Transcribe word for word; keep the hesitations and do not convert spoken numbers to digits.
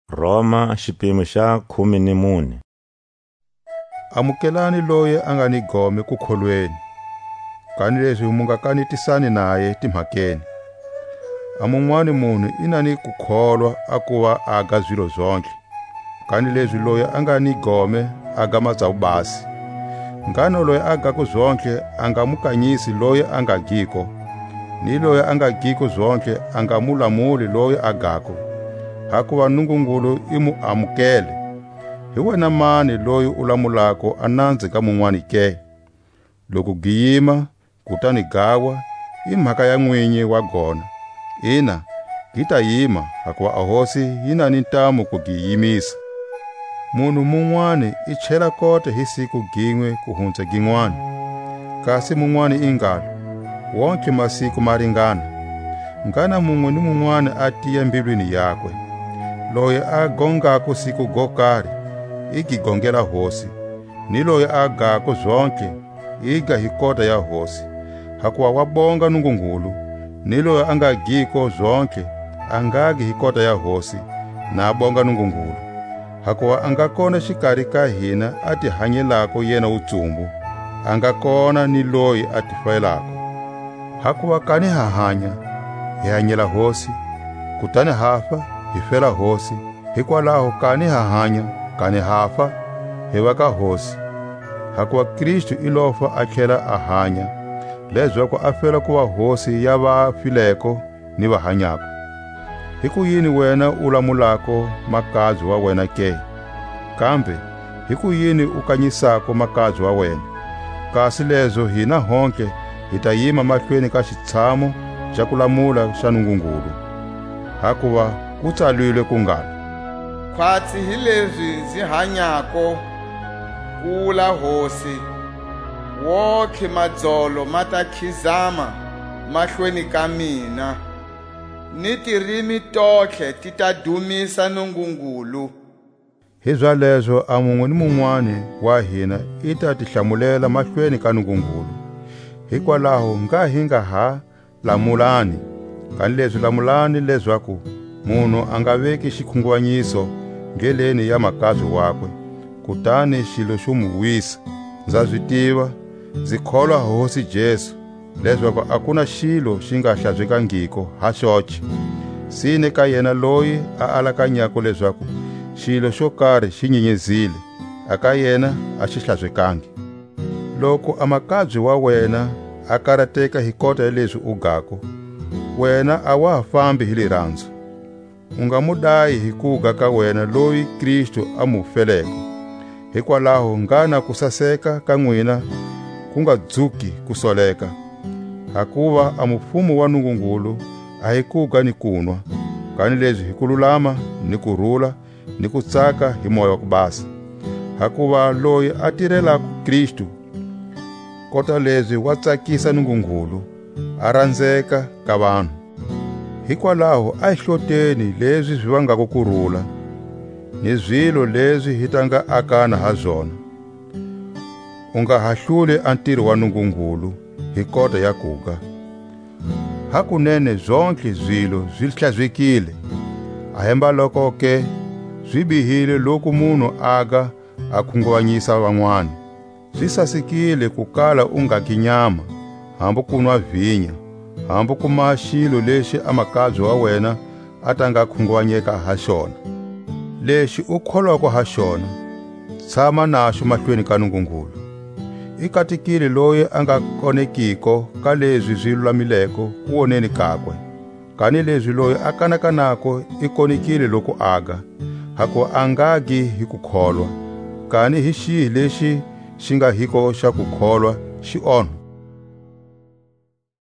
Roma xipimo xa khume ni mune. Amukelani loyi a nga ni gome ku kholweni, kanileswi mu nga kanitisani naye timhakeni. Amun'wani munhu ina ni ku kholwa a kuva aga zwilo zonke, kanileswi loyi a nga ni gome aga matsavu basi. Ngano loyi agaku zonke a nga mukanyisi loyi a nga giko, ni loyi a nga giko zonke a nga mulamuli loyi agaku. Hakuva Nungungulu i mu amukele. Hi wena mani loyi u lamulako anandzi ka mun'wani ke? Loko giyima kutani gawa i mhaka ya n'winyi wa gona. Ina, gita yima hakuva ahosi yina ni ntamu ku giyimisa. Munhu mun'wani i chela kote hi siku gin'we ku hundza gin'wani, kasi mun'wani i ngalo wonke masiku ma ringana. Ngana mun'we ni mun'wani a tiya mbilwini yakwe. Loyi a gongaku siku gokari i gigongela hosi, ni loyi a gaku zonke i ga hi kota ya hosi. Hakuva wa bonga Nungungulu, ni loyi a nga giko zonke a ngagi hi kota ya hosi, na bonga Nungungulu. Hakuva a nga kona xikari ka hina a ti hanyelako yena utsumbu, a nga kona ni loyi a ti felako. Hakuva kani ha hanya hi hanyela hosi, kutani hafa hi fela hosi. Hikwalaho kani ha hanya kani hafa hi va ka hosi. Hakuva Kristu i lofa a tlhela a hanya, leswaku a fela kuva hosi ya va fileko ni va hanyako. Hi ku yini wena u lamulako makazi wa wena ke? Kambe hi ku yini u kanyisako makazi wa wena? Kasi lezo hina honke hi ta yima mahlweni ka xitshamo xa ku lamula xa Nungungulu. Hakuva ku tsalwile ku ngalo, khwatsi hi leswi ndzi hanyako, kula hosi, wokhe madzolo ma ta khizama mahlweni ka mina, ni tirimi totlhe ti ta dumisa Nungungulu. Hi zwaleswo a mun'we ni mun'wani wa hina i ta ti hlamulela mahlweni ka Nungungulu. Hikwalaho nga hi nga ha lamulani, kanileswi lamulani leswaku munhu a nga veki xikhungwanyiso ngeleni ya makazi wakwe, kutani xilo xo mu wisa. Ndza swi tiva, ndzi kholwa Hosi Jesu, leswaku a ku na xilo xi nga hlatswekangiko ha xoxe, sine ka yena loyi a alakanyako leswaku xilo xo karhi xi nyenyezile, a ka yena a xi hlatswekangi. Loko a makabyi wa wena a karateka hi kota ya leswi u gaku, wena a wa ha fambi hi lirandzo. U nga mu dayi hi kuga ka wena loyi Kristu a mu feleko. Hikwalaho ngana ku saseka ka n'wina ku nga dzuki ku soleka. Hakuva a mufumo wa Nungungulu a hi kuga ni kunwa, kanileswi hi ku lulama ni kurhula ni ku tsaka hi moya wa ku basa. Hakuva loyi a tirhelaka Kristu kota leswi wa tsakisa Nungungulu, a randzeka ka vanhu. Hikwalaho a hi hloteni leswi swi vangaka kurhula, ni zwilo leswi hi ta nga akana ha zona. U nga hahluli a ntirho wa Nungungulu hi kota ya kuga. Hakunene zonke zwilo zwi hlatswekile, a hemba loko ke swi bihile loko munhu aga a khunguvanyisa van'wana. Swi sasekile ku kala u nga ki nyama, hambi ku nwa vinya, hambi ku ma xilo lexi a makabyi wa wena a ta nga khunguvanyeka ha xona. Lexi u kholwako ha xona, tshama naxo mahlweni ka Nungungulu. I katekile loyi a nga konekiko ka leswi swi lulamileko ku woneni kakwe, kanileswi loyi a kanakanako i konekile loko aga. Hakuva a ngagi hi ku kholwa, kani hi xihi lexi xi nga hiko xa ku kholwa xi onha.